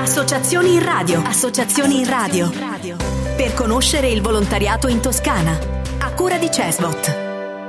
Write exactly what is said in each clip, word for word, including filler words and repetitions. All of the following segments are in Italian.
Associazioni in radio. Associazioni in radio. Per conoscere il volontariato in Toscana. A cura di Cesbot.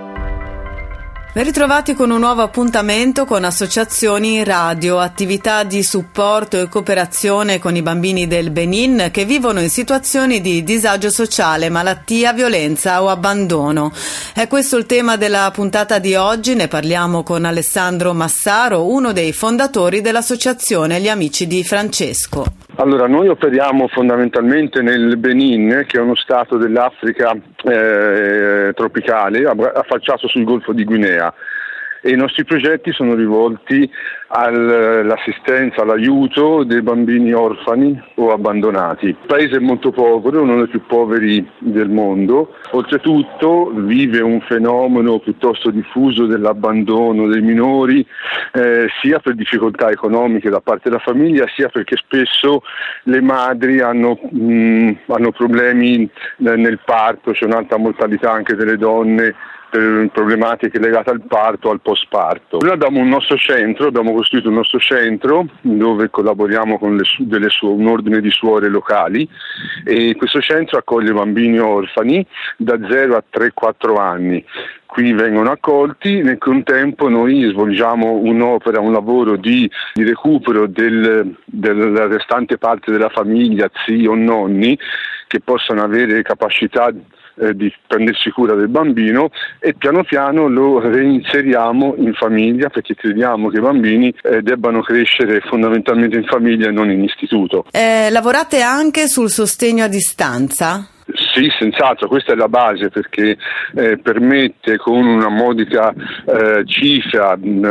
Ben ritrovati con un nuovo appuntamento con Associazioni in Radio, attività di supporto e cooperazione con i bambini del Benin che vivono in situazioni di disagio sociale, malattia, violenza o abbandono. È questo il tema della puntata di oggi, ne parliamo con Alessandro Massaro, uno dei fondatori dell'associazione Gli Amici di Francesco. Allora, noi operiamo fondamentalmente nel Benin, che è uno stato dell'Africa eh, tropicale, affacciato sul Golfo di Guinea, e i nostri progetti sono rivolti all'assistenza, all'aiuto dei bambini orfani o abbandonati. Il paese è molto povero, uno dei più poveri del mondo. Oltretutto vive un fenomeno piuttosto diffuso dell'abbandono dei minori, eh, sia per difficoltà economiche da parte della famiglia, sia perché spesso le madri hanno, mh, hanno problemi nel parto, c'è un'alta mortalità anche delle donne per problematiche legate al parto o al postparto. Noi abbiamo un nostro centro, abbiamo costruito un nostro centro dove collaboriamo con le, delle su, un ordine di suore locali, e questo centro accoglie bambini orfani da zero a tre quattro anni. Qui vengono accolti, nel contempo noi svolgiamo un'opera, un lavoro di, di recupero del, della restante parte della famiglia, zii o nonni, che possano avere capacità eh, di prendersi cura del bambino, e piano piano lo reinseriamo in famiglia, perché crediamo che i bambini eh, debbano crescere fondamentalmente in famiglia e non in istituto. Eh, lavorate anche sul sostegno a distanza? Sì, senz'altro, questa è la base, perché eh, permette con una modica eh, cifra,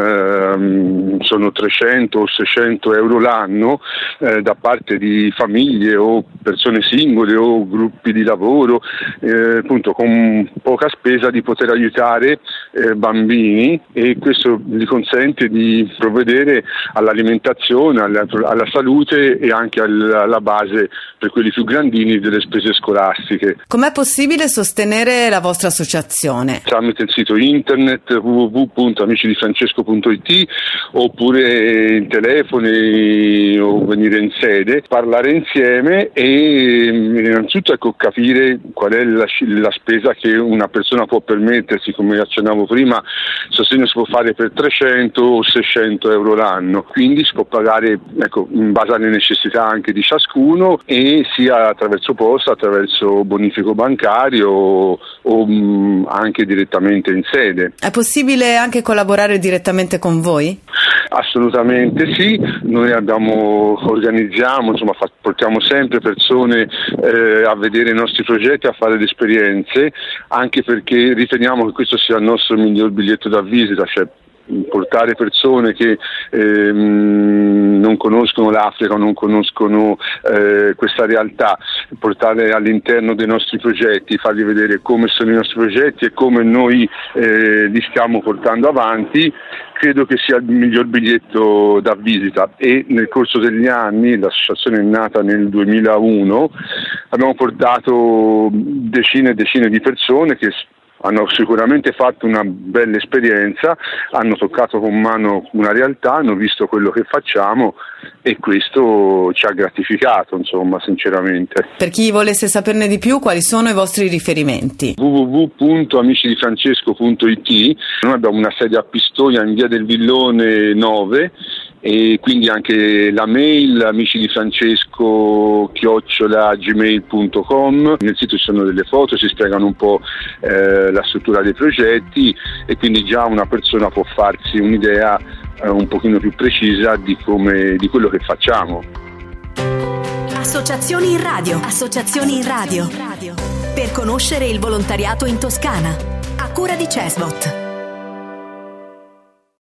eh, sono trecento o seicento euro l'anno, eh, da parte di famiglie o persone singole o gruppi di lavoro, eh, appunto con poca spesa, di poter aiutare eh, bambini, e questo gli consente di provvedere all'alimentazione, alla, alla salute e anche alla, alla base per quelli più grandini delle spese scolastiche. Com'è possibile sostenere la vostra associazione? Tramite il sito internet w w w punto amici di francesco punto i t, oppure in telefoni o venire in sede, parlare insieme e innanzitutto ecco, capire qual è la, la spesa che una persona può permettersi. Come accennavo prima, il sostegno si può fare per trecento o seicento euro l'anno, quindi si può pagare ecco, in base alle necessità anche di ciascuno, e sia attraverso posta, attraverso bonifico bancario o, o mh, anche direttamente in sede. È possibile anche collaborare direttamente con voi? Assolutamente sì, noi abbiamo, organizziamo, insomma fa, portiamo sempre persone eh, a vedere i nostri progetti, a fare le esperienze, anche perché riteniamo che questo sia il nostro miglior biglietto da visita, cioè portare persone che ehm, non conoscono l'Africa, non conoscono eh, questa realtà, portarle all'interno dei nostri progetti, fargli vedere come sono i nostri progetti e come noi eh, li stiamo portando avanti, credo che sia il miglior biglietto da visita. E nel corso degli anni, l'associazione è nata nel duemilauno, abbiamo portato decine e decine di persone che hanno sicuramente fatto una bella esperienza, hanno toccato con mano una realtà, hanno visto quello che facciamo, e questo ci ha gratificato, insomma, sinceramente. Per chi volesse saperne di più, quali sono i vostri riferimenti? w w w punto amici di francesco punto i t. Noi abbiamo una sede a Pistoia in via del Villone nove, e quindi anche la mail amici di francesco chiocciola gmail punto com. Nel sito ci sono delle foto, si spiegano un po' eh, la struttura dei progetti, e quindi già una persona può farsi un'idea eh, un pochino più precisa di come di quello che facciamo. Associazioni in radio. Associazioni in radio. Per conoscere il volontariato in Toscana. A cura di Cesbot.